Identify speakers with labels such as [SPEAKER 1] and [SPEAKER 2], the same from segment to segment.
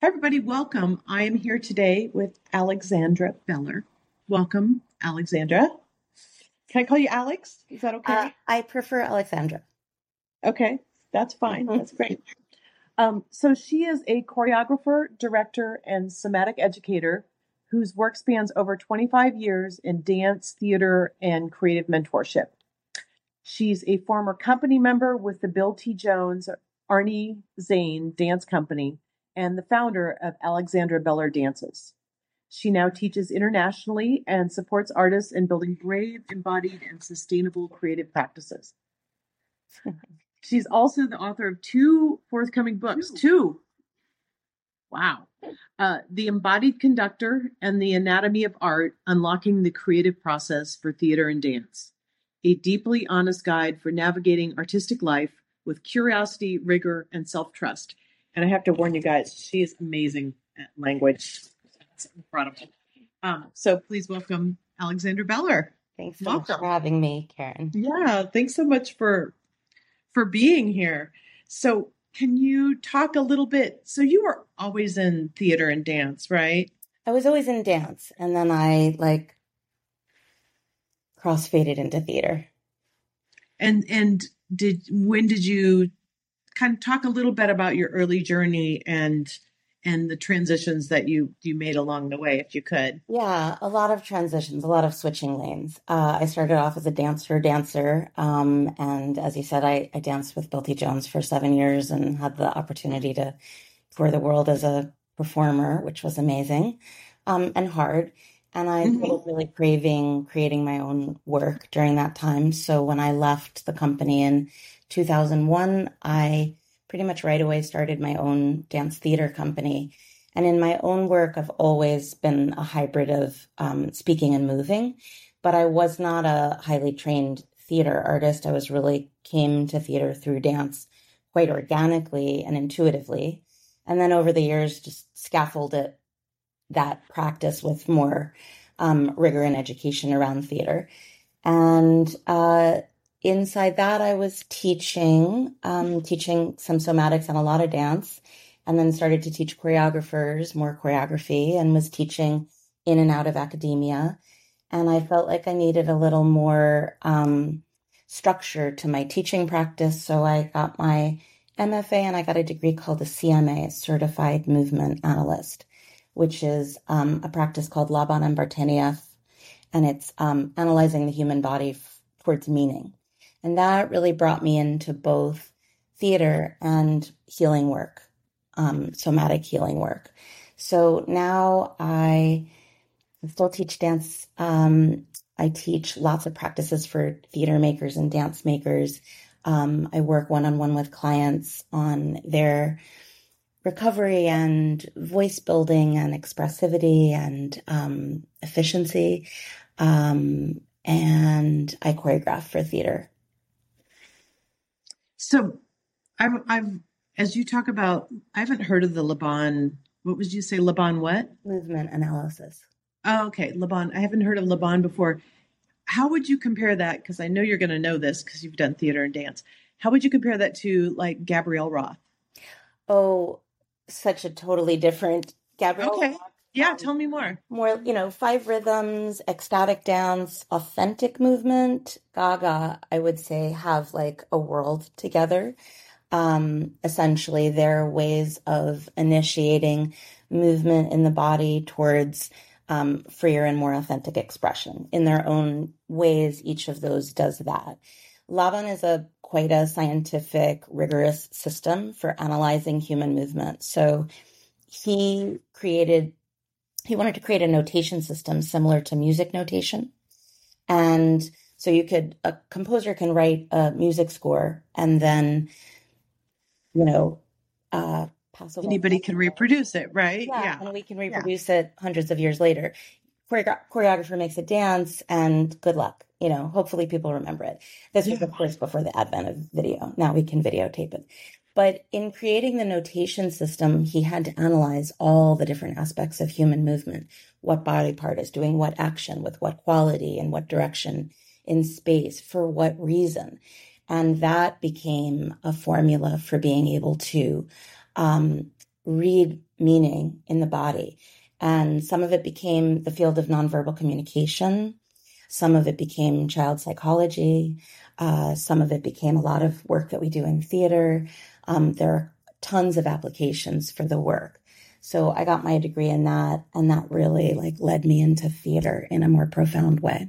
[SPEAKER 1] Hi, everybody. Welcome. I am here today with Alexandra Beller. Welcome, Alexandra. Can I call you Alex? Is that okay?
[SPEAKER 2] I prefer Alexandra.
[SPEAKER 1] Okay, that's fine. That's great. So she is a choreographer, director, and somatic educator whose work spans over 25 years in dance, theater, and creative mentorship. She's a former company member with the Bill T. Jones, Arnie Zane Dance Company and the founder of Alexandra Beller Dances. She now teaches internationally and supports artists in building brave, embodied, and sustainable creative practices. She's also the author of two forthcoming books. Two. Wow. The Embodied Conductor and The Anatomy of Art, Unlocking the Creative Process for Theater and Dance. A deeply honest guide for navigating artistic life with curiosity, rigor, and self-trust. And I have to warn you guys, she is amazing at language. It's incredible. So please welcome Alexandra Beller.
[SPEAKER 2] Thanks so much for having me, Karen.
[SPEAKER 1] Yeah, thanks so much for being here. So can you talk a little bit? So you were always in theater and dance, right?
[SPEAKER 2] I was always in dance, and then I crossfaded into theater.
[SPEAKER 1] And when did you kind of talk a little bit about your early journey and the transitions that you made along the way, if you could?
[SPEAKER 2] Yeah, a lot of transitions, a lot of switching lanes. I started off as a dancer, and as you said, I danced with Bill T. Jones for 7 years and had the opportunity to tour the world as a performer, which was amazing and hard. And I was really craving creating my own work during that time. So when I left the company in 2001, I pretty much right away started my own dance theater company. And in my own work, I've always been a hybrid of speaking and moving, but I was not a highly trained theater artist. I was really came to theater through dance quite organically and intuitively. And then over the years, just scaffolded that practice with more rigor and education around theater. And inside that, I was teaching some somatics and a lot of dance, and then started to teach choreographers more choreography, and was teaching in and out of academia. And I felt like I needed a little more structure to my teaching practice. So I got my MFA and I got a degree called a CMA, Certified Movement Analyst, which is a practice called Laban and Bartenieff, and it's analyzing the human body towards meaning. And that really brought me into both theater and healing work, somatic healing work. So now I still teach dance. I teach lots of practices for theater makers and dance makers. I work one-on-one with clients on their recovery and voice building and expressivity and efficiency. And I choreograph for theater.
[SPEAKER 1] So I've as you talk about, I haven't heard of the Laban. What would you say, Laban what?
[SPEAKER 2] Movement analysis.
[SPEAKER 1] Oh, okay, Laban. I haven't heard of Laban before. How would you compare that? Because I know you're going to know this because you've done theater and dance. How would you compare that to like Gabrielle Roth?
[SPEAKER 2] Oh, such a totally different Gabrielle.
[SPEAKER 1] Okay. Yeah, tell me more.
[SPEAKER 2] More, 5 rhythms, ecstatic dance, authentic movement. Gaga, I would say, have like a world together. Essentially, they're ways of initiating movement in the body towards freer and more authentic expression. In their own ways, each of those does that. Laban is quite a scientific, rigorous system for analyzing human movement. So he wanted to create a notation system similar to music notation. And so a composer can write a music score and then, pass along.
[SPEAKER 1] Anybody can reproduce it, right?
[SPEAKER 2] Yeah. And we can reproduce it hundreds of years later. Choreographer makes a dance and good luck. Hopefully people remember it. This was, of course, before the advent of video. Now we can videotape it. But in creating the notation system, he had to analyze all the different aspects of human movement. What body part is doing what action, with what quality, in what direction, in space, for what reason. And that became a formula for being able to read meaning in the body. And some of it became the field of nonverbal communication. Some of it became child psychology. Some of it became a lot of work that we do in theater. There are tons of applications for the work. So I got my degree in that, and that really like led me into theater in a more profound way.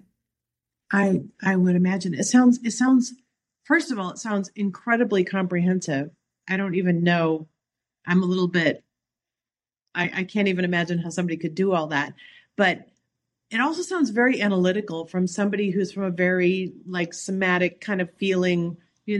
[SPEAKER 1] I would imagine it sounds first of all, it sounds incredibly comprehensive. I don't even know. I'm a little bit I can't even imagine how somebody could do all that. But it also sounds very analytical from somebody who's from a very like somatic kind of feeling,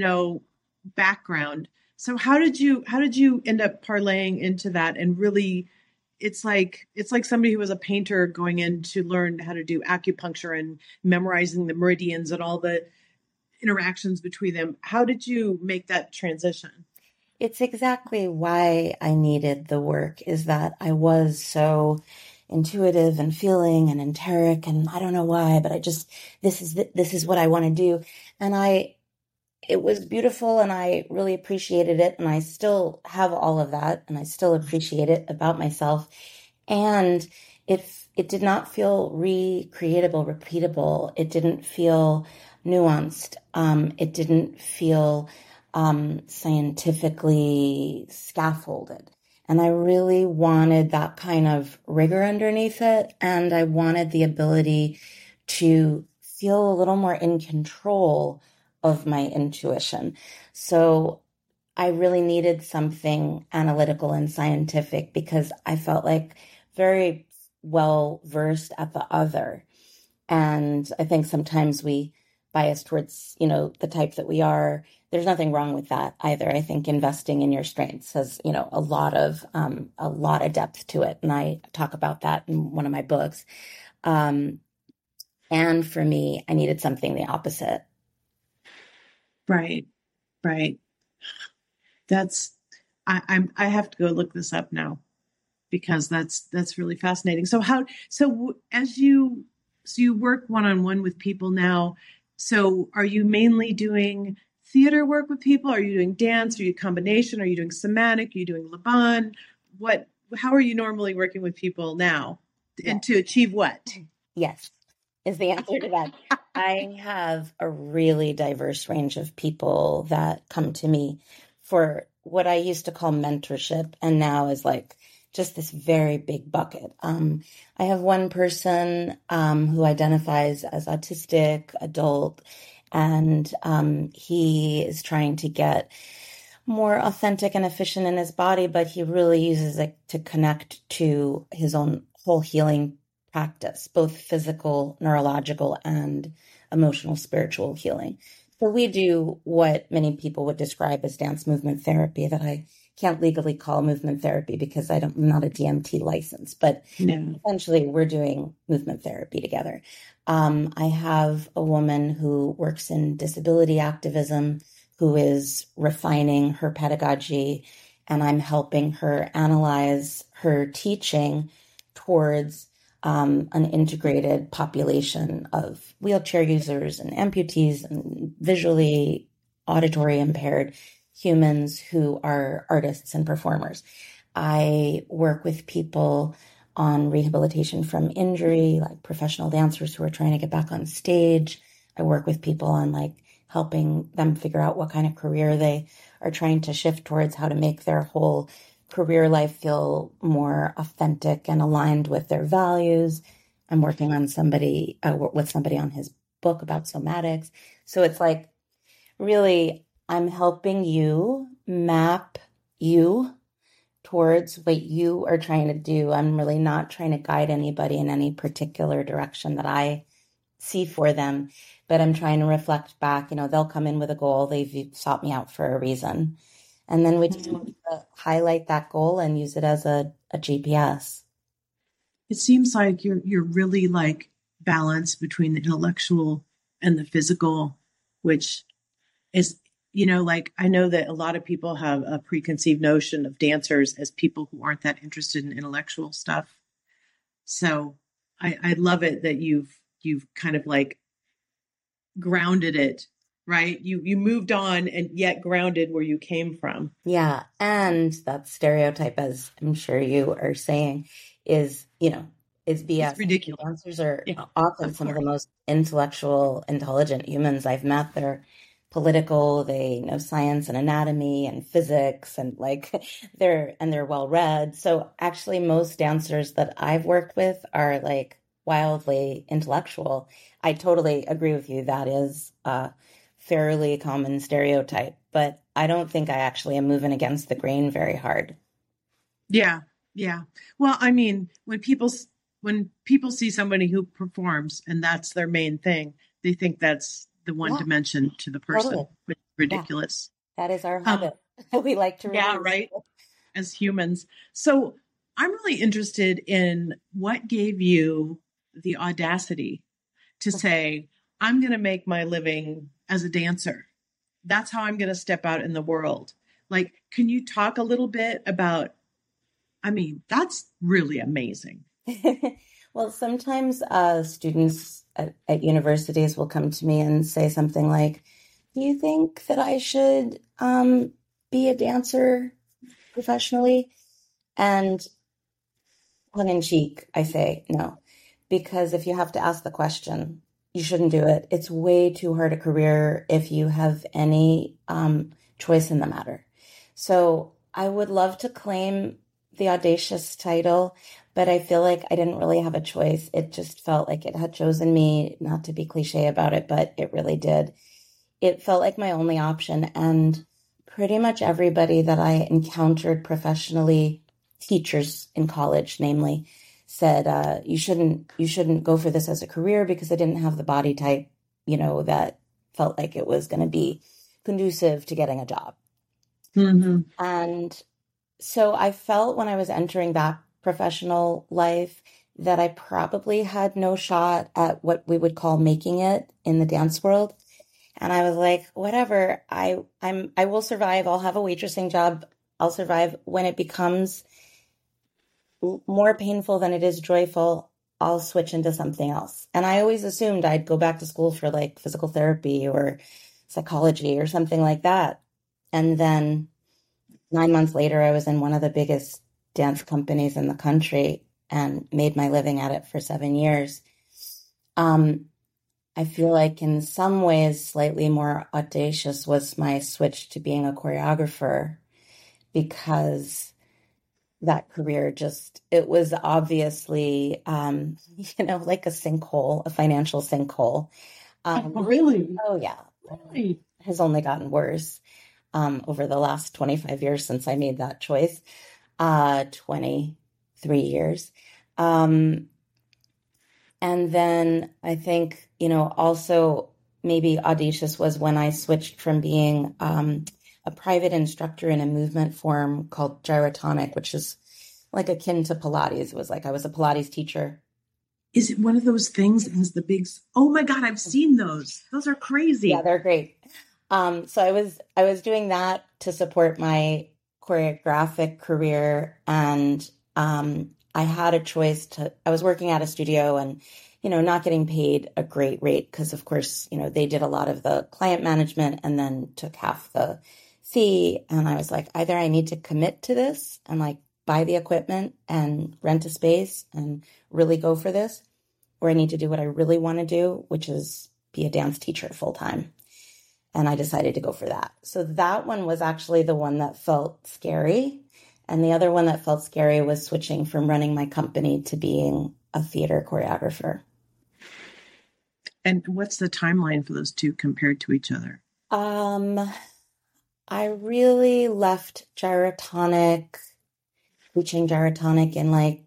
[SPEAKER 1] background. So how did you end up parlaying into that and really it's like somebody who was a painter going in to learn how to do acupuncture and memorizing the meridians and all the interactions between them. How did you make that transition?
[SPEAKER 2] It's exactly why I needed the work, is that I was so intuitive and feeling and enteric, and I don't know why, but this is what I want to do. And it was beautiful, and I really appreciated it, and I still have all of that, and I still appreciate it about myself. And it did not feel recreatable, repeatable. It didn't feel nuanced. It didn't feel scientifically scaffolded. And I really wanted that kind of rigor underneath it. And I wanted the ability to feel a little more in control of my intuition. So I really needed something analytical and scientific because I felt like very well versed at the other. And I think sometimes we bias towards, the type that we are. There's nothing wrong with that either. I think investing in your strengths has, a lot of depth to it. And I talk about that in one of my books. And for me, I needed something the opposite.
[SPEAKER 1] Right. Right. That's I have to go look this up now because that's really fascinating. So you work one-on-one with people now. So are you mainly doing theater work with people? Are you doing dance? Are you a combination? Are you doing somatic? Are you doing Laban? How are you normally working with people now? And to achieve what?
[SPEAKER 2] Yes, is the answer to that. I have a really diverse range of people that come to me for what I used to call mentorship, and now is like just this very big bucket. I have one person who identifies as autistic adult, and he is trying to get more authentic and efficient in his body, but he really uses it to connect to his own whole healing practice, both physical, neurological, and emotional, spiritual healing. So we do what many people would describe as dance movement therapy, that I can't legally call movement therapy because I'm not a DMT license, but
[SPEAKER 1] No.
[SPEAKER 2] essentially we're doing movement therapy together. I have a woman who works in disability activism who is refining her pedagogy, and I'm helping her analyze her teaching towards an integrated population of wheelchair users and amputees and visually, auditory impaired humans who are artists and performers. I work with people on rehabilitation from injury, like professional dancers who are trying to get back on stage. I work with people on like helping them figure out what kind of career they are trying to shift towards, how to make their whole career life feel more authentic and aligned with their values. I'm working on with somebody on his book about somatics. So it's like, really, I'm helping you map you towards what you are trying to do. I'm really not trying to guide anybody in any particular direction that I see for them, but I'm trying to reflect back. They'll come in with a goal. They've sought me out for a reason. And then we just highlight that goal and use it as a GPS.
[SPEAKER 1] It seems like you're really like balanced between the intellectual and the physical, which is, like I know that a lot of people have a preconceived notion of dancers as people who aren't that interested in intellectual stuff. So I love it that you've kind of like grounded it right? You moved on and yet grounded where you came from.
[SPEAKER 2] Yeah. And that stereotype, as I'm sure you are saying, is, is
[SPEAKER 1] It's
[SPEAKER 2] BS.
[SPEAKER 1] ridiculous.
[SPEAKER 2] Dancers are
[SPEAKER 1] Yeah,
[SPEAKER 2] often
[SPEAKER 1] of
[SPEAKER 2] some of the
[SPEAKER 1] course.
[SPEAKER 2] most intellectual, intelligent humans I've met. They're political, they know science and anatomy and physics and like they're well read. So actually most dancers that I've worked with are like wildly intellectual. I totally agree with you. That is fairly common stereotype, but I don't think I actually am moving against the grain very hard.
[SPEAKER 1] Yeah, yeah. Well, I mean, when people see somebody who performs and that's their main thing, they think that's the one
[SPEAKER 2] Yeah,
[SPEAKER 1] dimension to the
[SPEAKER 2] totally.
[SPEAKER 1] person, which is
[SPEAKER 2] Yeah,
[SPEAKER 1] ridiculous.
[SPEAKER 2] that is our
[SPEAKER 1] Um,
[SPEAKER 2] habit. We like to
[SPEAKER 1] yeah,
[SPEAKER 2] reduce.
[SPEAKER 1] right. As humans. So I'm really interested in what gave you the audacity to say, I'm going to make my living as a dancer. That's how I'm going to step out in the world. Like, can you talk a little bit about, I mean, that's really amazing.
[SPEAKER 2] Well, sometimes students at universities will come to me and say something like, "Do you think that I should be a dancer professionally?" And tongue in cheek, I say no, because if you have to ask the question, you shouldn't do it. It's way too hard a career if you have any choice in the matter. So I would love to claim the audacious title, but I feel like I didn't really have a choice. It just felt like it had chosen me, not to be cliche about it, but it really did. It felt like my only option. And pretty much everybody that I encountered professionally, teachers in college, namely, said you shouldn't go for this as a career because I didn't have the body type, that felt like it was going to be conducive to getting a job.
[SPEAKER 1] Mm-hmm.
[SPEAKER 2] And so I felt when I was entering that professional life that I probably had no shot at what we would call making it in the dance world. And I was like, whatever, I will survive. I'll have a waitressing job. I'll survive. When it becomes more painful than it is joyful, I'll switch into something else. And I always assumed I'd go back to school for like physical therapy or psychology or something like that. And then 9 months later, I was in one of the biggest dance companies in the country and made my living at it for 7 years. I feel like in some ways, slightly more audacious was my switch to being a choreographer because that career it was obviously, like a sinkhole, a financial sinkhole.
[SPEAKER 1] Really?
[SPEAKER 2] Oh, yeah.
[SPEAKER 1] Really?
[SPEAKER 2] Has only gotten worse over the last 25 years since I made that choice, 23 years. And then I think, also maybe audacious was when I switched from being a private instructor in a movement form called Gyrotonic, which is like akin to Pilates. It was like I was a Pilates teacher.
[SPEAKER 1] Is it one of those things that has the big, oh my God, I've seen those. Those are crazy.
[SPEAKER 2] Yeah, they're great. So I was doing that to support my choreographic career, and I had a choice I was working at a studio and, not getting paid a great rate because, of course, they did a lot of the client management and then took half the fee. And I was like, either I need to commit to this and like buy the equipment and rent a space and really go for this, or I need to do what I really want to do, which is be a dance teacher full time. And I decided to go for that. So that one was actually the one that felt scary. And the other one that felt scary was switching from running my company to being a theater choreographer.
[SPEAKER 1] And what's the timeline for those two compared to each other?
[SPEAKER 2] I really left Gyrotonic, teaching Gyrotonic in like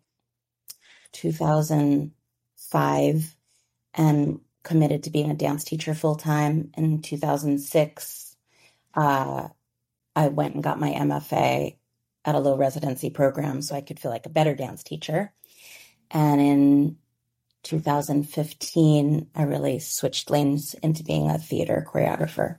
[SPEAKER 2] 2005 and committed to being a dance teacher full time. In 2006, I went and got my MFA at a low residency program so I could feel like a better dance teacher. And in 2015, I really switched lanes into being a theater choreographer.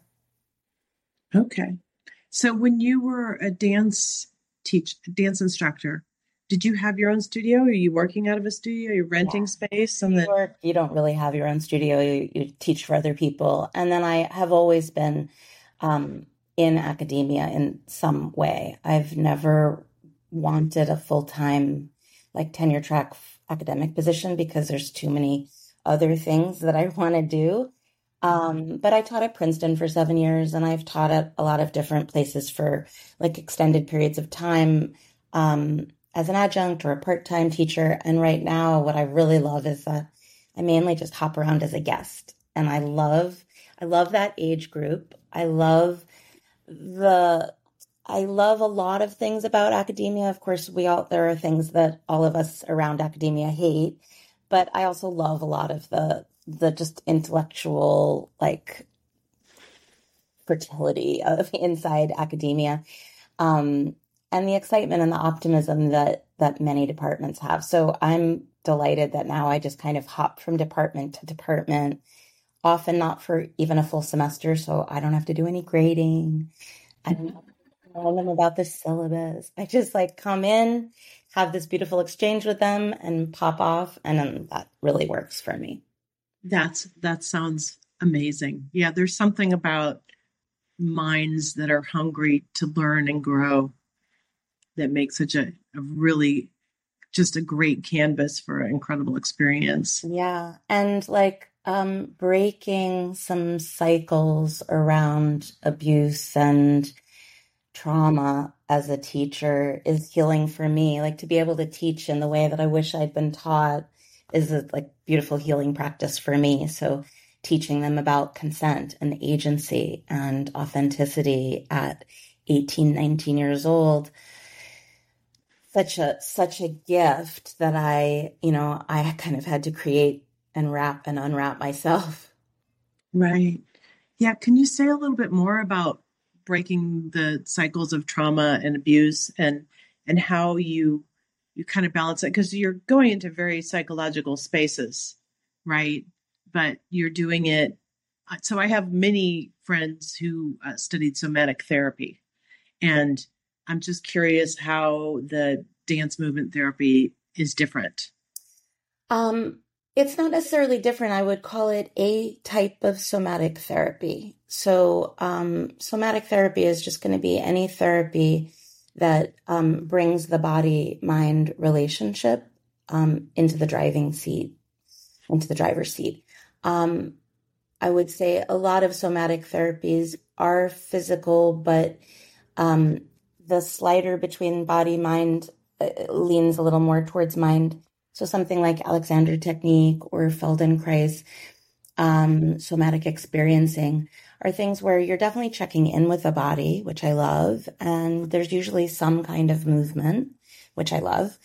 [SPEAKER 1] Okay. So when you were a dance instructor, did you have your own studio? Are you working out of a studio? Are you renting
[SPEAKER 2] Yeah.
[SPEAKER 1] space?
[SPEAKER 2] New York, you don't really have your own studio. You teach for other people. And then I have always been in academia in some way. I've never wanted a full-time, like tenure track academic position because there's too many other things that I want to do. But I taught at Princeton for 7 years, and I've taught at a lot of different places for like extended periods of time. As an adjunct or a part-time teacher. And right now, what I really love is that I mainly just hop around as a guest. And I love that age group. The, I love a lot of things about academia. Of course, there are things that all of us around academia hate, but I also love a lot of the just intellectual, like, fertility of inside academia. And the excitement and the optimism that many departments have. So I'm delighted that now I just kind of hop from department to department, often not for even a full semester, so I don't have to do any grading. I don't have to tell them about the syllabus. I just like come in, have this beautiful exchange with them, and pop off, and then that really works for me.
[SPEAKER 1] That sounds amazing. Yeah, there's something about minds that are hungry to learn and grow that makes such a really just a great canvas for an incredible experience.
[SPEAKER 2] Yeah. And like breaking some cycles around abuse and trauma as a teacher is healing for me. Like to be able to teach in the way that I wish I'd been taught is a like beautiful healing practice for me. So teaching them about consent and agency and authenticity at 18, 19 years old, such a gift that I kind of had to create and wrap and unwrap myself.
[SPEAKER 1] Right. Yeah. Can you say a little bit more about breaking the cycles of trauma and abuse and how you kind of balance it? Because you're going into very psychological spaces, right? But you're doing it. So I have many friends who studied somatic therapy, and I'm just curious how the dance movement therapy is different.
[SPEAKER 2] It's not necessarily different. I would call it a type of somatic therapy. So, somatic therapy is just going to be any therapy that brings the body-mind relationship into the driver's seat. I would say a lot of somatic therapies are physical, but the slider between body-mind leans a little more towards mind. So something like Alexander Technique or Feldenkrais, somatic experiencing are things where you're definitely checking in with the body, which I love. And there's usually some kind of movement, which I love.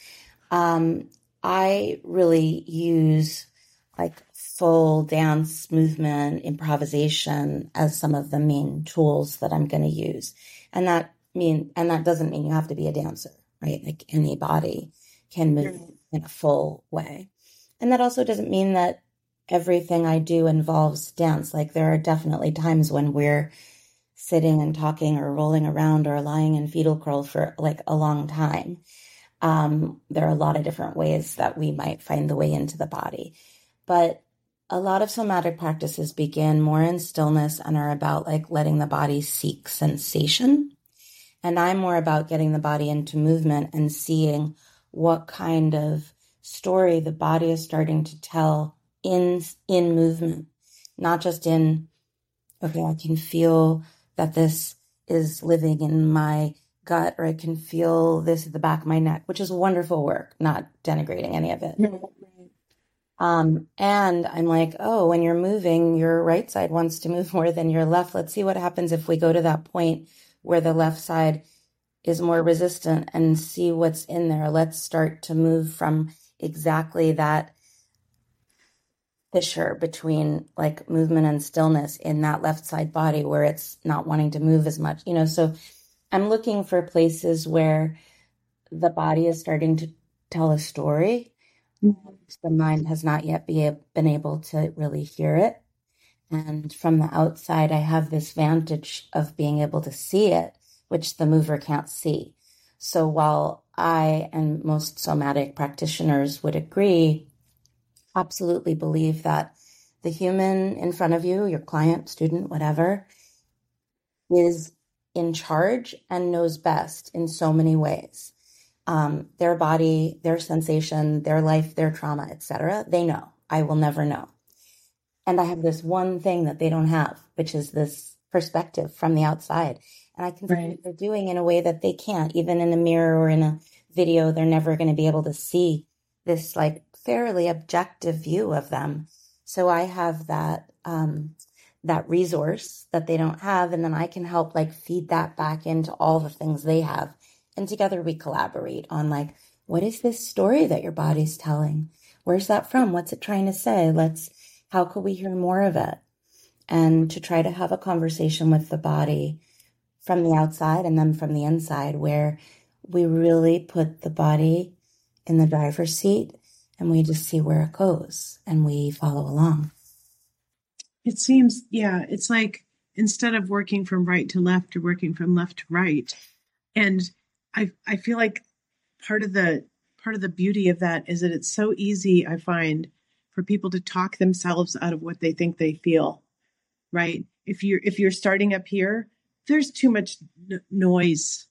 [SPEAKER 2] I really use like full dance movement, improvisation as some of the main tools that I'm going to use. And that doesn't mean you have to be a dancer, right? Like anybody can move in a full way. And that also doesn't mean that everything I do involves dance. Like there are definitely times when we're sitting and talking or rolling around or lying in fetal curl for like a long time. There are a lot of different ways that we might find the way into the body. But a lot of somatic practices begin more in stillness and are about like letting the body seek sensation. And I'm more about getting the body into movement and seeing what kind of story the body is starting to tell in movement, not just in, okay, I can feel that this is living in my gut, or I can feel this at the back of my neck, which is wonderful work, not denigrating any of it. And I'm like, oh, when you're moving, your right side wants to move more than your left. Let's see what happens if we go to that point where the left side is more resistant and see what's in there. Let's start to move from exactly that fissure between like movement and stillness in that left side body where it's not wanting to move as much, so I'm looking for places where the body is starting to tell a story. The mind has not yet been able to really hear it. And from the outside, I have this vantage of being able to see it, which the mover can't see. So while I and most somatic practitioners would agree, absolutely believe that the human in front of you, your client, student, whatever, is in charge and knows best in so many ways. Their body, their sensation, their life, their trauma, etc. They know. I will never know. And I have this one thing that they don't have, which is this perspective from the outside. And I can see what they're doing in a way that they can't, even in a mirror or in a video. They're never going to be able to see this like fairly objective view of them. So I have that that resource that they don't have, and then I can help like feed that back into all the things they have. And together we collaborate on like, what is this story that your body's telling? Where's that from? What's it trying to say? How could we hear more of it? And to try to have a conversation with the body from the outside and then from the inside, where we really put the body in the driver's seat and we just see where it goes and we follow along.
[SPEAKER 1] It seems, yeah, it's like instead of working from right to left, you're working from left to right. And I feel like part of the beauty of that is that it's so easy, I find, for people to talk themselves out of what they think they feel, right? If you're starting up here, there's too much noise,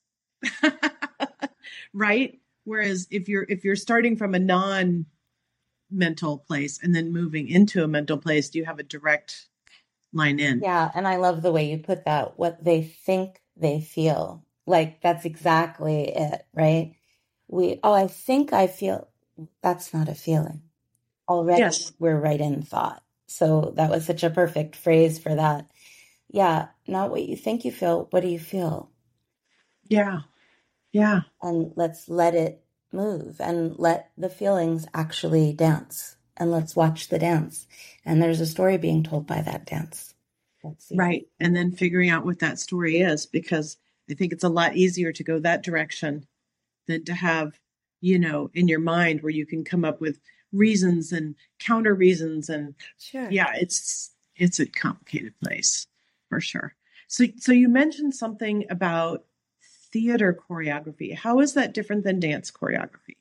[SPEAKER 1] right? Whereas if you're starting from a non-mental place and then moving into a mental place, you have a direct line in.
[SPEAKER 2] Yeah, and I love the way you put that, what they think they feel. Like, that's exactly it, right? I think I feel, that's not a feeling. Already,
[SPEAKER 1] Yes.
[SPEAKER 2] We're right in thought. So that was such a perfect phrase for that. Yeah, not what you think you feel. What do you feel?
[SPEAKER 1] Yeah. Yeah.
[SPEAKER 2] And let's let it move and let the feelings actually dance. And let's watch the dance. And there's a story being told by that dance.
[SPEAKER 1] Right. And then figuring out what that story is, because I think it's a lot easier to go that direction than to have, in your mind where you can come up with reasons and counter reasons. And
[SPEAKER 2] sure.
[SPEAKER 1] Yeah, it's a complicated place for sure. So you mentioned something about theater choreography. How is that different than dance choreography?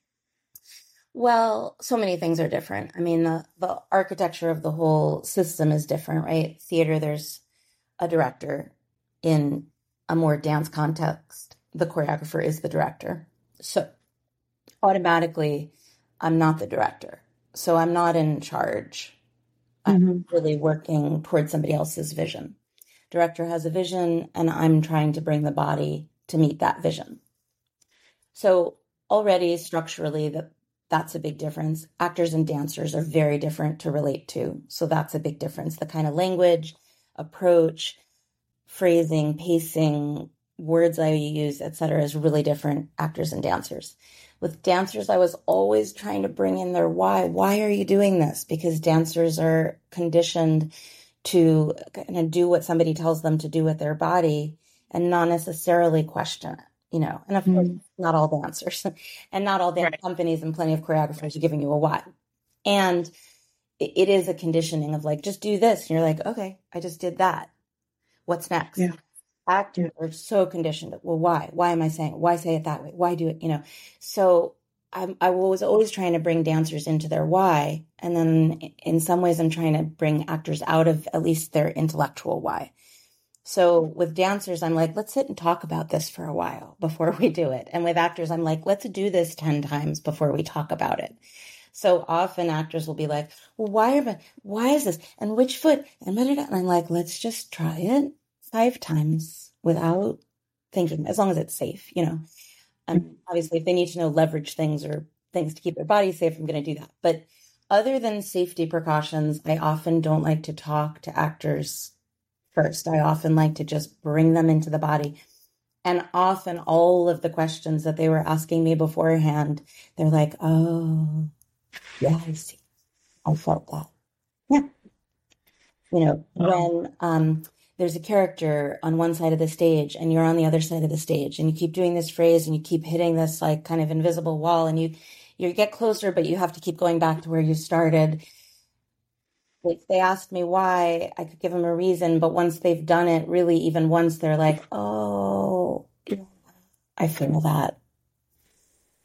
[SPEAKER 2] Well, so many things are different. I mean, the architecture of the whole system is different, right? Theater, there's a director. In a more dance context, the choreographer is the director. So automatically, I'm not the director. So I'm not in charge. I'm really working towards somebody else's vision. Director has a vision, and I'm trying to bring the body to meet that vision. So already structurally, that's a big difference. Actors and dancers are very different to relate to. So that's a big difference. The kind of language, approach, phrasing, pacing, words I use, etc., is really different, actors and dancers. With dancers, I was always trying to bring in their why. Why are you doing this? Because dancers are conditioned to kind of do what somebody tells them to do with their body and not necessarily question it, And of course, not all dancers and not all dance companies and plenty of choreographers are giving you a why. And it is a conditioning of like, just do this. And you're like, okay, I just did that. What's next?
[SPEAKER 1] Yeah.
[SPEAKER 2] Actors are so conditioned. Well, why? Why am I saying it? Why say it that way? Why do it? So I was always trying to bring dancers into their why. And then in some ways, I'm trying to bring actors out of at least their intellectual why. So with dancers, I'm like, let's sit and talk about this for a while before we do it. And with actors, I'm like, let's do this 10 times before we talk about it. So often actors will be like, well, why is this? And which foot? And I'm like, let's just try it 5 times without thinking, as long as it's safe, And obviously, if they need to know leverage things or things to keep their body safe, I'm going to do that. But other than safety precautions, I often don't like to talk to actors first. I often like to just bring them into the body. And often all of the questions that they were asking me beforehand, they're like, oh, yeah, I see. I felt that. Yeah. When there's a character on one side of the stage and you're on the other side of the stage and you keep doing this phrase and you keep hitting this like kind of invisible wall and you get closer, but you have to keep going back to where you started. If they asked me why, I could give them a reason, but once they've done it, really even once, they're like, oh, I feel that.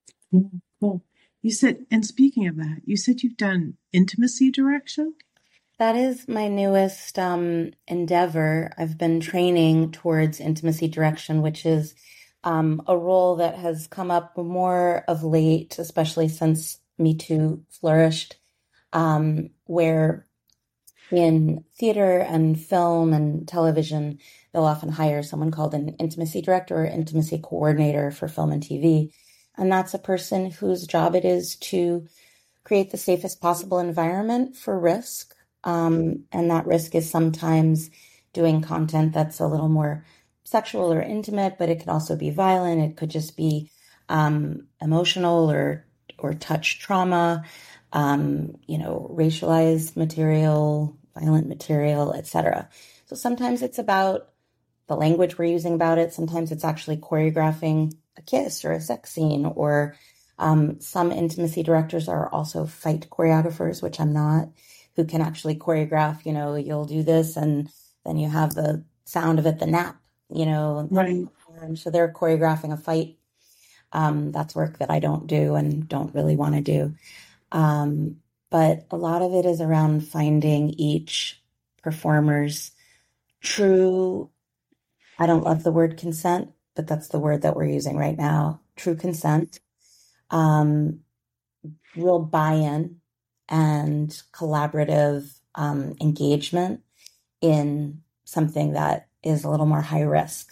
[SPEAKER 1] Yeah, cool. You said, and speaking of that, you said you've done intimacy direction?
[SPEAKER 2] That is my newest endeavor. I've been training towards intimacy direction, which is a role that has come up more of late, especially since Me Too flourished, where in theater and film and television, they'll often hire someone called an intimacy director or intimacy coordinator for film and TV. And that's a person whose job it is to create the safest possible environment for risk. And that risk is sometimes doing content that's a little more sexual or intimate, but it could also be violent. It could just be emotional or touch trauma, racialized material, violent material, etc. So sometimes it's about the language we're using about it. Sometimes it's actually choreographing a kiss or a sex scene, or some intimacy directors are also fight choreographers, which I'm not, who can actually choreograph, you'll do this and then you have the sound of it, the nap,
[SPEAKER 1] Right.
[SPEAKER 2] so they're choreographing a fight. That's work that I don't do and don't really want to do. But a lot of it is around finding each performer's true, I don't love the word consent, but that's the word that we're using right now, true consent, real buy-in and collaborative engagement in something that is a little more high risk.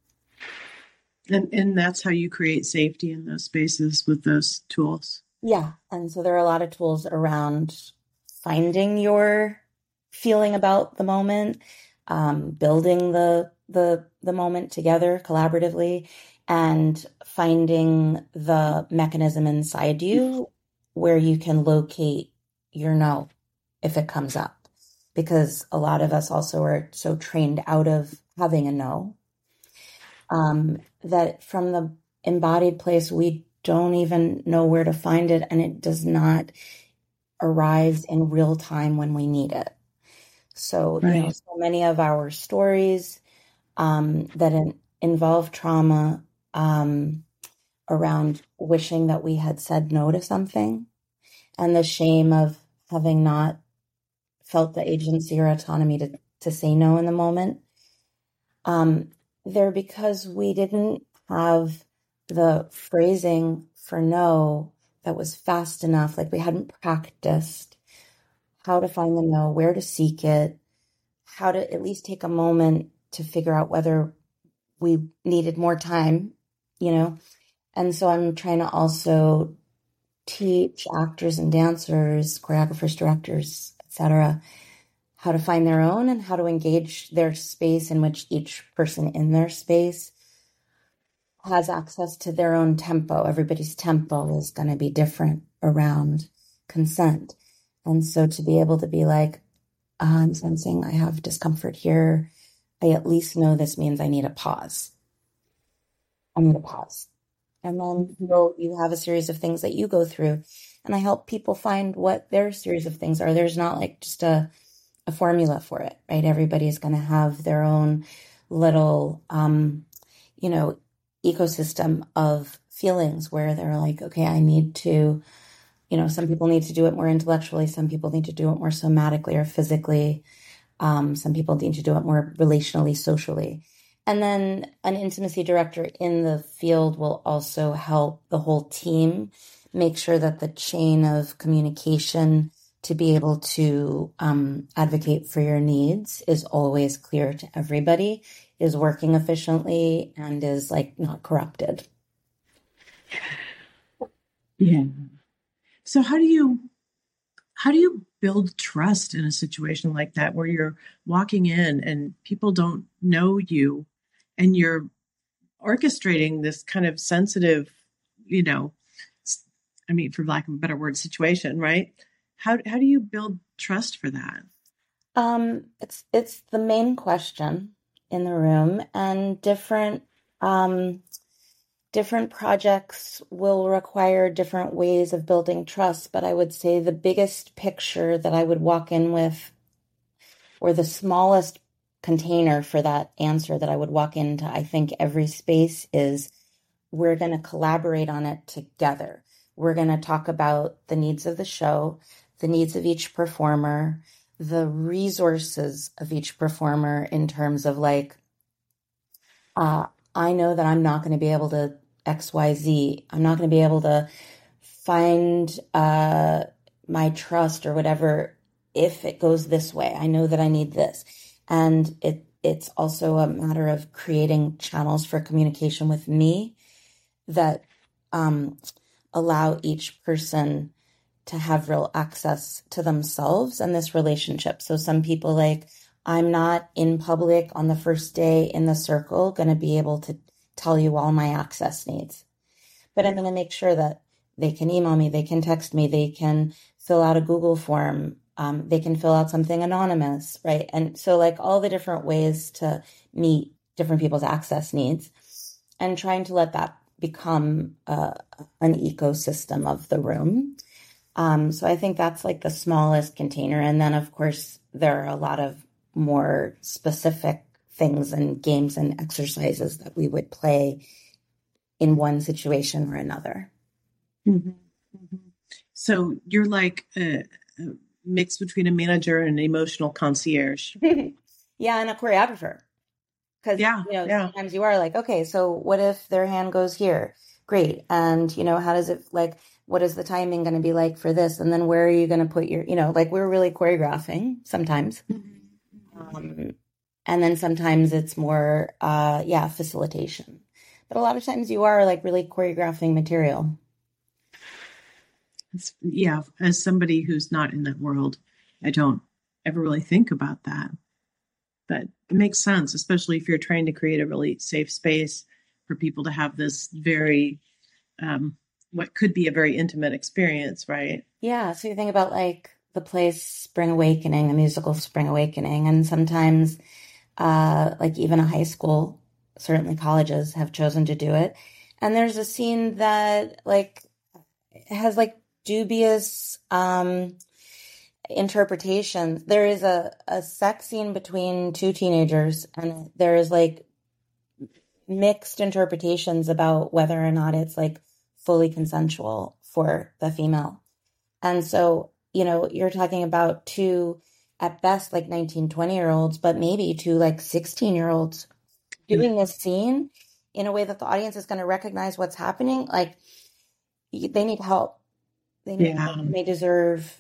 [SPEAKER 1] And that's how you create safety in those spaces with those tools.
[SPEAKER 2] Yeah. And so there are a lot of tools around finding your feeling about the moment, building the moment together collaboratively, and finding the mechanism inside you where you can locate your no if it comes up. Because a lot of us also are so trained out of having a no, that from the embodied place, we don't even know where to find it, and it does not arrive in real time when we need it. So,
[SPEAKER 1] Right.
[SPEAKER 2] so many of our stories that involve trauma around wishing that we had said no to something, and the shame of having not felt the agency or autonomy to say no in the moment. They're because we didn't have the phrasing for no that was fast enough. Like we hadn't practiced how to find the no, where to seek it, how to at least take a moment to figure out whether we needed more time, And so I'm trying to also teach actors and dancers, choreographers, directors, etc., how to find their own and how to engage their space in which each person in their space has access to their own tempo. Everybody's tempo is going to be different around consent. And so to be able to be like, I'm sensing I have discomfort here. I at least know this means I need a pause. I need a pause. And then you have a series of things that you go through. And I help people find what their series of things are. There's not like just a formula for it, right? Everybody's going to have their own little, ecosystem of feelings where they're like, okay, I need to, some people need to do it more intellectually. Some people need to do it more somatically or physically. Some people need to do it more relationally, socially. And then an intimacy director in the field will also help the whole team make sure that the chain of communication to be able to advocate for your needs is always clear to everybody, is working efficiently, and is like not corrupted.
[SPEAKER 1] Yeah. So how do you build trust in a situation like that where you're walking in and people don't know you and you're orchestrating this kind of sensitive, for lack of a better word, situation, right? How do you build trust for that?
[SPEAKER 2] It's the main question in the room, and different projects will require different ways of building trust. But I would say the biggest picture that I would walk in with, or the smallest container for that answer that I would walk into, I think every space is, we're going to collaborate on it together. We're going to talk about the needs of the show, the needs of each performer, the resources of each performer in terms of like, I know that I'm not going to be able to XYZ. I'm not going to be able to find my trust or whatever if it goes this way. I know that I need this. And it's also a matter of creating channels for communication with me that allow each person to have real access to themselves and this relationship. So some people like, I'm not in public on the first day in the circle going to be able to tell you all my access needs. But I'm going to make sure that they can email me, they can text me, they can fill out a Google form, they can fill out something anonymous, right? And so like all the different ways to meet different people's access needs and trying to let that become an ecosystem of the room. So I think that's like the smallest container. And then of course, there are a lot of more specific things and games and exercises that we would play in one situation or another.
[SPEAKER 1] Mm-hmm. Mm-hmm. So you're like a mix between a manager and an emotional concierge.
[SPEAKER 2] Yeah, and a choreographer. Because sometimes you are like, okay, so what if their hand goes here? Great. And, how does it like, what is the timing going to be like for this? And then where are you going to put your, like we're really choreographing sometimes. Mm-hmm. And then sometimes it's more, facilitation. But a lot of times you are like really choreographing material.
[SPEAKER 1] As somebody who's not in that world, I don't ever really think about that. But it makes sense, especially if you're trying to create a really safe space for people to have this very, what could be a very intimate experience, right?
[SPEAKER 2] Yeah. So you think about like the play Spring Awakening, the musical Spring Awakening, and sometimes like even a high school, certainly colleges have chosen to do it. And there's a scene that like has like dubious interpretations. There is a sex scene between two teenagers, and there is like mixed interpretations about whether or not it's like fully consensual for the female. And so, you're talking about two, at best, like 19, 20-year-olds, but maybe two like 16-year-olds doing this scene in a way that the audience is going to recognize what's happening. Like they need help. They deserve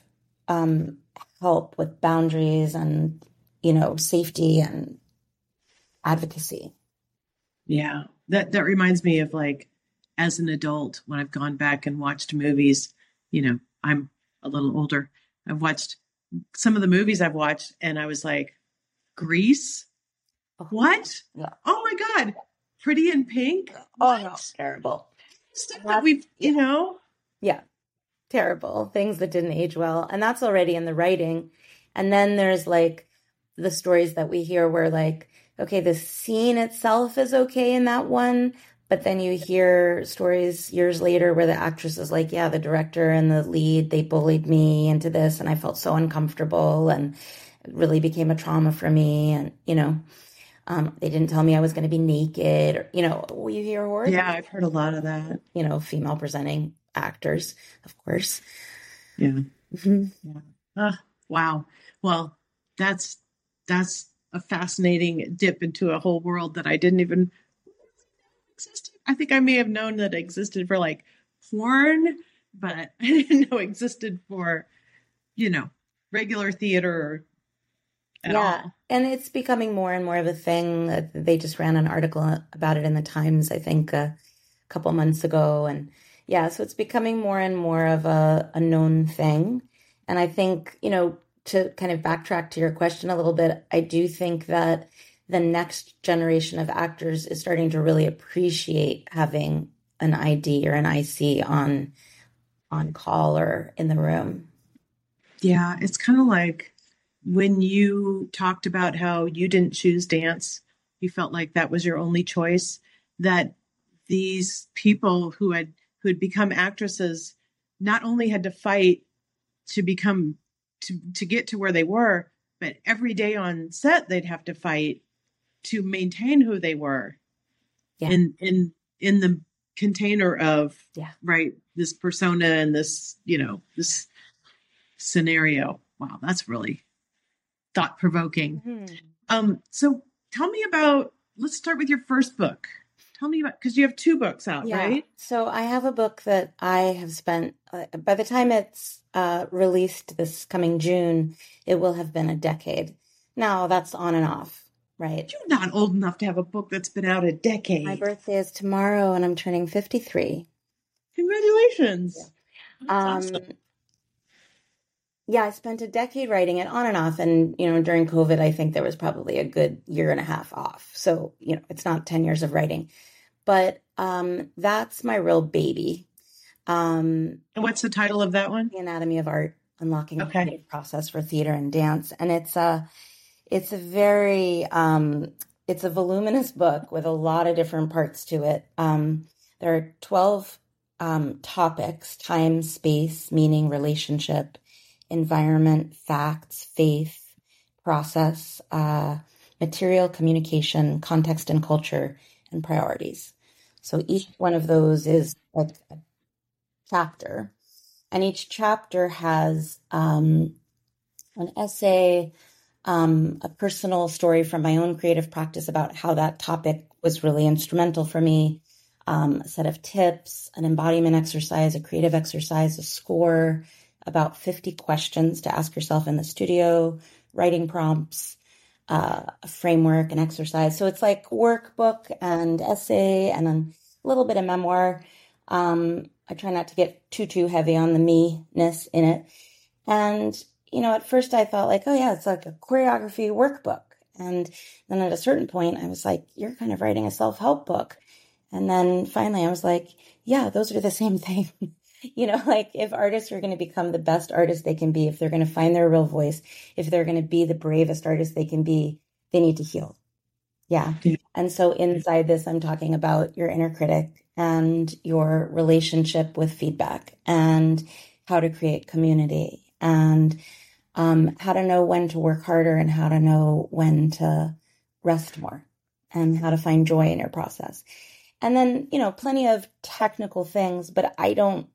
[SPEAKER 2] help with boundaries and, safety and advocacy.
[SPEAKER 1] Yeah. That reminds me of like, as an adult, when I've gone back and watched movies, I'm a little older. I've watched some of the movies I've watched and I was like, Grease? What?
[SPEAKER 2] Yeah.
[SPEAKER 1] Oh my God. Pretty in Pink?
[SPEAKER 2] Oh no, terrible.
[SPEAKER 1] Stuff that we've,
[SPEAKER 2] Yeah. Terrible. Things that didn't age well. And that's already in the writing. And then there's like the stories that we hear where like, okay, the scene itself is okay in that one. But then you hear stories years later where the actress is like, yeah, the director and the lead, they bullied me into this. And I felt so uncomfortable and it really became a trauma for me. And, they didn't tell me I was going to be naked or, you hear horror.
[SPEAKER 1] Yeah, I've heard a lot of that.
[SPEAKER 2] Female presenting actors, of course.
[SPEAKER 1] Yeah. Mm-hmm. Yeah. Wow. Well, that's a fascinating dip into a whole world that I didn't even exist. I think I may have known that it existed for like porn, but I didn't know it existed for, regular theater at all.
[SPEAKER 2] And it's becoming more and more of a thing. They just ran an article about it in the Times, I think, a couple months ago. And so it's becoming more and more of a known thing. And I think, to kind of backtrack to your question a little bit, I do think that the next generation of actors is starting to really appreciate having an ID or an IC on call or in the room.
[SPEAKER 1] Yeah, it's kind of like when you talked about how you didn't choose dance, you felt like that was your only choice, that these people who had become actresses not only had to fight to become to get to where they were, but every day on set they'd have to fight to maintain who they were in the container of,
[SPEAKER 2] Yeah.
[SPEAKER 1] right, this persona and this, this scenario. Wow, that's really thought provoking. So tell me about, let's start with your first book. Tell me about, because you have 2 books out, right?
[SPEAKER 2] So I have a book that I have spent, by the time it's released this coming June, it will have been a decade. Now that's on and off, right?
[SPEAKER 1] You're not old enough to have a book that's been out a decade.
[SPEAKER 2] My birthday is tomorrow and I'm turning 53.
[SPEAKER 1] Congratulations.
[SPEAKER 2] Awesome. Yeah, I spent a decade writing it on and off. And, during COVID, I think there was probably a good year and a half off. So, it's not 10 years of writing. But that's my real baby.
[SPEAKER 1] And what's the title of that one?
[SPEAKER 2] The Anatomy of Art, Unlocking the Creative Process for Theater and Dance. And it's a very, it's a voluminous book with a lot of different parts to it. There are 12 topics: time, space, meaning, relationship, environment, facts, faith, process, material, communication, context and culture, and priorities. So each one of those is a chapter, and each chapter has an essay, a personal story from my own creative practice about how that topic was really instrumental for me, a set of tips, an embodiment exercise, a creative exercise, a score, about 50 questions to ask yourself in the studio, writing prompts, a framework, an exercise. So it's like workbook and essay and a little bit of memoir. I try not to get too heavy on the me-ness in it. And, at first I thought like, oh yeah, it's like a choreography workbook. And then at a certain point I was like, you're kind of writing a self-help book. And then finally I was like, yeah, those are the same thing. Like if artists are going to become the best artists they can be, if they're going to find their real voice, if they're going to be the bravest artists they can be, they need to heal. Yeah. And so inside this, I'm talking about your inner critic and your relationship with feedback and how to create community and how to know when to work harder and how to know when to rest more and how to find joy in your process. And then, plenty of technical things, but I don't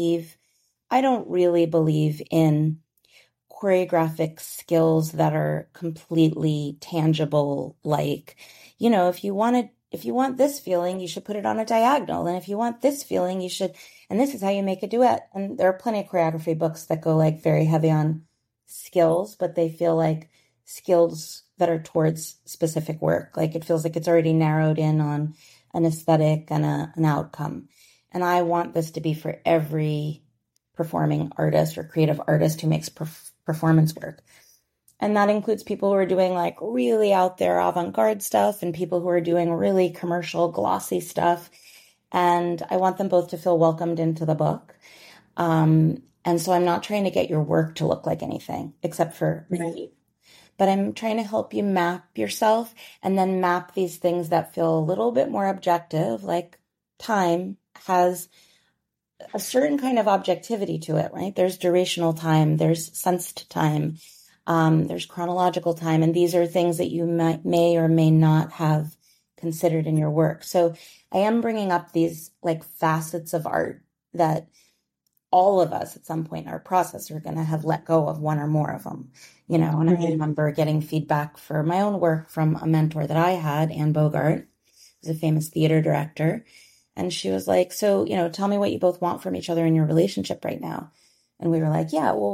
[SPEAKER 2] really believe in choreographic skills that are completely tangible. Like, if you want this feeling, you should put it on a diagonal. And if you want this feeling, and this is how you make a duet. And there are plenty of choreography books that go like very heavy on skills, but they feel like skills that are towards specific work. Like it feels like it's already narrowed in on an aesthetic and an outcome. And I want this to be for every performing artist or creative artist who makes performance work. And that includes people who are doing like really out there avant-garde stuff and people who are doing really commercial glossy stuff. And I want them both to feel welcomed into the book. And so I'm not trying to get your work to look like anything except for me. But I'm trying to help you map yourself and then map these things that feel a little bit more objective, like time has a certain kind of objectivity to it, right? There's durational time, there's sensed time, there's chronological time, and these are things that you may or may not have considered in your work. So I am bringing up these like facets of art that all of us at some point in our process are going to have let go of one or more of them, and I remember getting feedback for my own work from a mentor that I had, Anne Bogart, who's a famous theater director. And she was like, so, tell me what you both want from each other in your relationship right now. And we were like, yeah, well,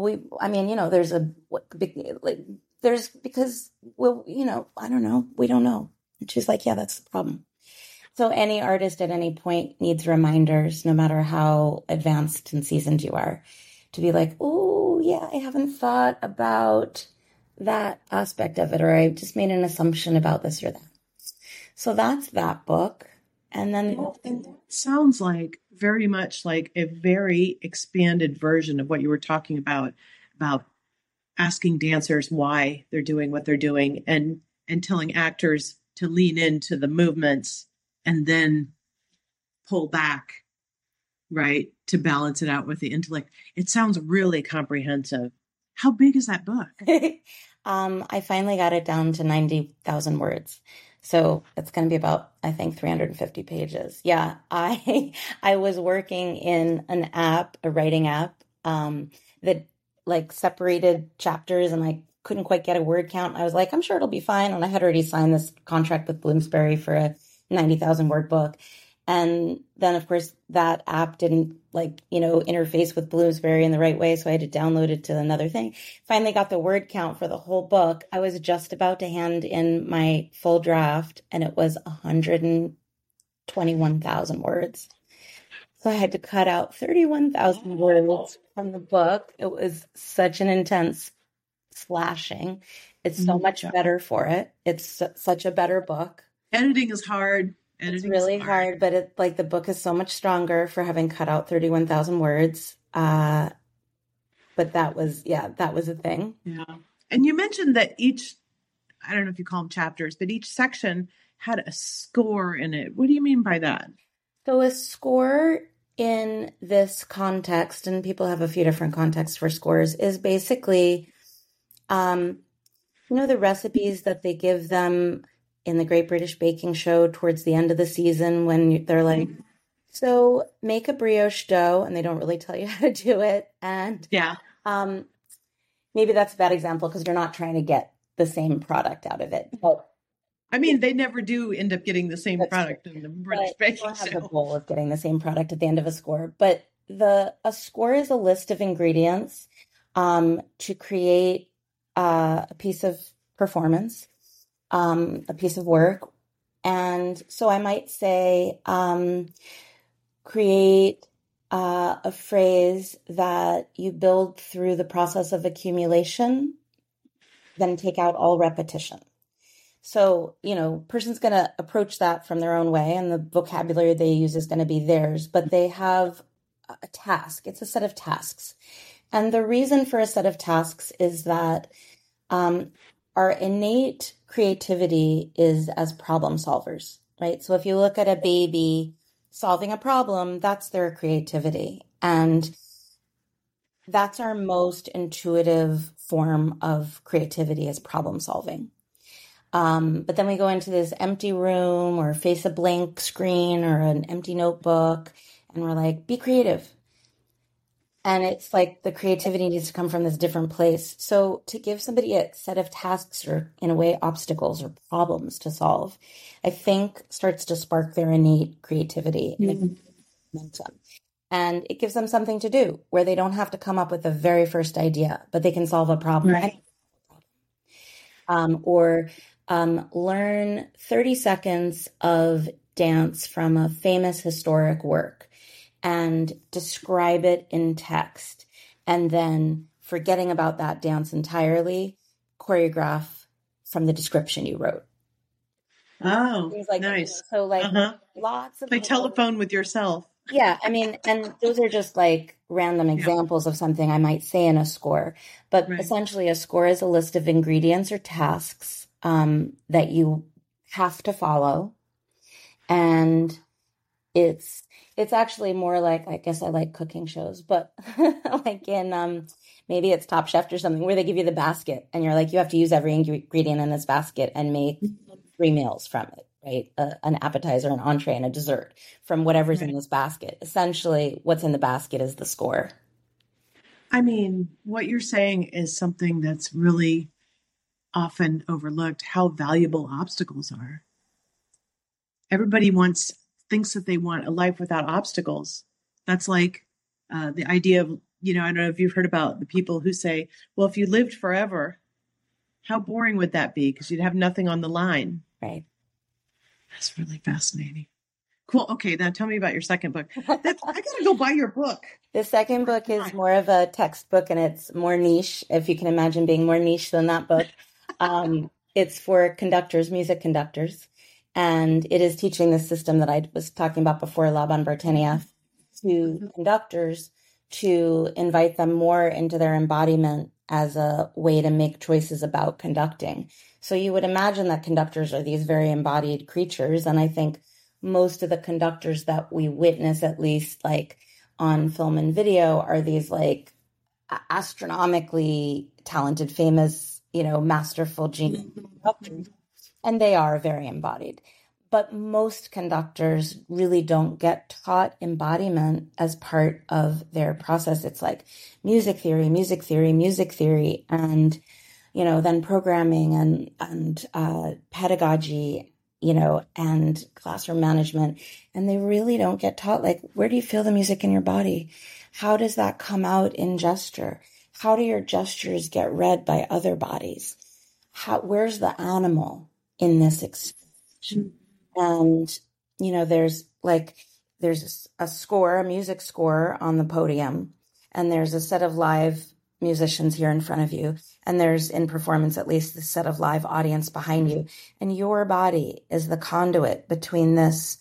[SPEAKER 2] I don't know. We don't know. And she's like, yeah, that's the problem. So any artist at any point needs reminders, no matter how advanced and seasoned you are, to be like, oh, yeah, I haven't thought about that aspect of it, or I just made an assumption about this or that. So that's that book. And then
[SPEAKER 1] that sounds like very much like a very expanded version of what you were talking about asking dancers why they're doing what they're doing and telling actors to lean into the movements and then pull back, right, to balance it out with the intellect. It sounds really comprehensive. How big is that book?
[SPEAKER 2] I finally got it down to 90,000 words. So it's going to be about, I think, 350 pages. Yeah, I was working in an app, a writing app, that like separated chapters, and I couldn't quite get a word count. I was like, I'm sure it'll be fine. And I had already signed this contract with Bloomsbury for a 90,000 word book. And then, of course, that app didn't interface with Bloomsbury in the right way. So I had to download it to another thing. Finally got the word count for the whole book. I was just about to hand in my full draft, and it was 121,000 words. So I had to cut out 31,000 words from the book. It was such an intense slashing. It's so much better for it. It's such a better book.
[SPEAKER 1] Editing is hard.
[SPEAKER 2] It's really hard, but the book is so much stronger for having cut out 31,000 words. But that was a thing.
[SPEAKER 1] Yeah. And you mentioned that I don't know if you call them chapters, but each section had a score in it. What do you mean by that?
[SPEAKER 2] So a score in this context, and people have a few different contexts for scores, is basically, the recipes that they give them in the Great British Baking Show towards the end of the season, when they're like, so make a brioche dough, and they don't really tell you how to do it. And maybe that's a bad example because you're not trying to get the same product out of it. But
[SPEAKER 1] I mean, they never do end up getting the same product in the British Baking Show.
[SPEAKER 2] Have the goal of getting the same product at the end of a score. But a score is a list of ingredients to create a piece of performance, a piece of work. And so I might say, create a phrase that you build through the process of accumulation, then take out all repetition. So, person's going to approach that from their own way, and the vocabulary they use is going to be theirs, but they have a task. It's a set of tasks. And the reason for a set of tasks is that our innate creativity is as problem solvers, right? So if you look at a baby solving a problem, that's their creativity. And that's our most intuitive form of creativity, is problem solving. But then we go into this empty room or face a blank screen or an empty notebook, and we're like, be creative. And it's like the creativity needs to come from this different place. So to give somebody a set of tasks, or in a way, obstacles or problems to solve, I think starts to spark their innate creativity and momentum. And it gives them something to do where they don't have to come up with the very first idea, but they can solve a problem.
[SPEAKER 1] Right.
[SPEAKER 2] Or learn 30 seconds of dance from a famous historic work and describe it in text, and then, forgetting about that dance entirely, choreograph from the description you wrote.
[SPEAKER 1] Oh,
[SPEAKER 2] like
[SPEAKER 1] nice.
[SPEAKER 2] So lots of
[SPEAKER 1] telephone with yourself.
[SPEAKER 2] Yeah, I mean, and those are just like random examples of something I might say in a score. But essentially, a score is a list of ingredients or tasks that you have to follow. And it's actually more like, I guess I like cooking shows, but like in maybe it's Top Chef or something, where they give you the basket and you're like, you have to use every ingredient in this basket and make 3 meals from it. Right? An appetizer, an entree, and a dessert from whatever's in this basket. Essentially, what's in the basket is the score.
[SPEAKER 1] I mean, what you're saying is something that's really often overlooked, how valuable obstacles are. Everybody thinks that they want a life without obstacles. That's like the idea of, I don't know if you've heard about the people who say, well, if you lived forever, how boring would that be? Because you'd have nothing on the line.
[SPEAKER 2] Right.
[SPEAKER 1] That's really fascinating. Cool. Okay, now tell me about your second book. I got to go buy your book.
[SPEAKER 2] The second book is more of a textbook, and it's more niche, if you can imagine being more niche than that book. It's for conductors, music conductors, and it is teaching the system that I was talking about before, Laban Bartenieff, to conductors to invite them more into their embodiment as a way to make choices about conducting. So you would imagine that conductors are these very embodied creatures. And I think most of the conductors that we witness, at least like on film and video, are these like astronomically talented, famous, masterful genius conductors. And they are very embodied. But most conductors really don't get taught embodiment as part of their process. It's like music theory, music theory, music theory, and then programming and pedagogy, and classroom management. And they really don't get taught, like, where do you feel the music in your body? How does that come out in gesture? How do your gestures get read by other bodies? Where's the animal in this experience? And, there's a score, a music score on the podium, and there's a set of live musicians here in front of you, and there's, in performance at least, the set of live audience behind you, and your body is the conduit between this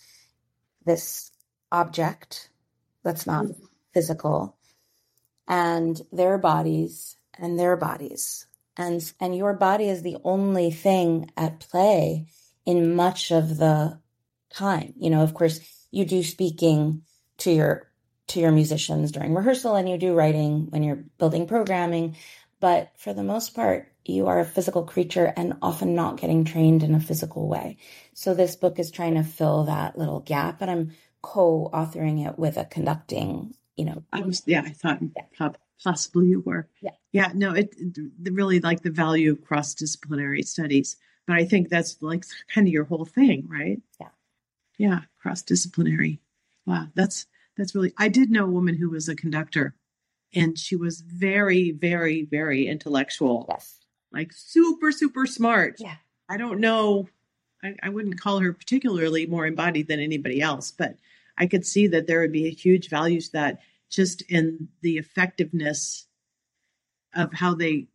[SPEAKER 2] object that's not physical and their bodies and their bodies, and your body is the only thing at play in much of the time. Of course, you do speaking to your musicians during rehearsal, and you do writing when you're building programming. But for the most part, you are a physical creature and often not getting trained in a physical way. So this book is trying to fill that little gap, and I'm co-authoring it with a conducting,
[SPEAKER 1] I thought possibly you were. Yeah, no, it really like the value of cross-disciplinary studies. But I think that's like kind of your whole thing, right? Yeah, cross-disciplinary. Wow, that's really, I did know a woman who was a conductor, and she was very, very, very intellectual.
[SPEAKER 2] Yes.
[SPEAKER 1] Like super, super smart.
[SPEAKER 2] Yeah.
[SPEAKER 1] I don't know, I wouldn't call her particularly more embodied than anybody else, but I could see that there would be a huge value to that, just in the effectiveness of how they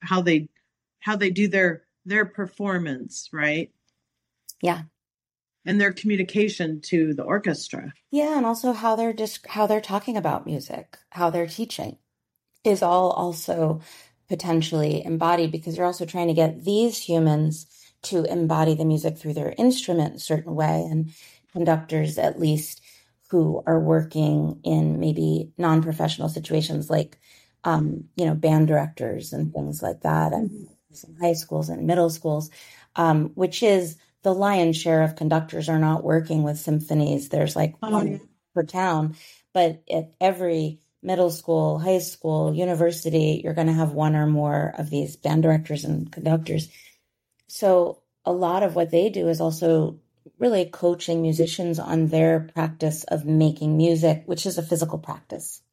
[SPEAKER 1] do their performance, right?
[SPEAKER 2] Yeah.
[SPEAKER 1] And their communication to the orchestra.
[SPEAKER 2] Yeah, and also how they're talking about music, how they're teaching is all also potentially embodied, because you're also trying to get these humans to embody the music through their instrument in a certain way. And conductors, at least, who are working in maybe non-professional situations like, band directors and things like that, and in high schools and middle schools, which is the lion's share of conductors are not working with symphonies. There's like one per town, but at every middle school, high school, university, you're going to have one or more of these band directors and conductors. So a lot of what they do is also really coaching musicians on their practice of making music, which is a physical practice.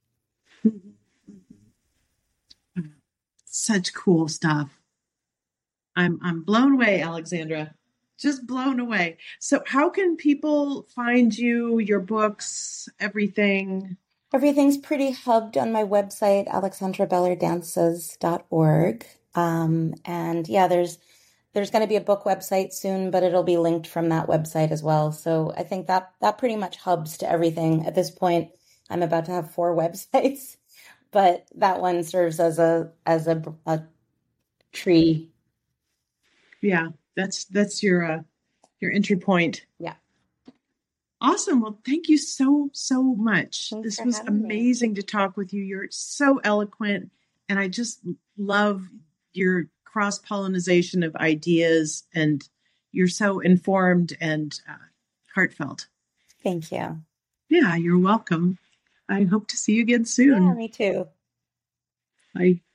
[SPEAKER 1] Such cool stuff. I'm blown away, Alexandra. Just blown away. So how can people find you, your books, everything?
[SPEAKER 2] Everything's pretty hubbed on my website, alexandrabellerdances.org. And yeah, there's going to be a book website soon, but it'll be linked from that website as well. So I think that pretty much hubs to everything. At this point, I'm about to have 4 websites, but that one serves as a tree.
[SPEAKER 1] Yeah, that's your entry point.
[SPEAKER 2] Yeah.
[SPEAKER 1] Awesome. Well, thank you so much. This was amazing to talk with you. You're so eloquent, and I just love your cross-pollination of ideas, and you're so informed and heartfelt.
[SPEAKER 2] Thank you.
[SPEAKER 1] Yeah, you're welcome. I hope to see you again soon.
[SPEAKER 2] Yeah, me too.
[SPEAKER 1] Bye.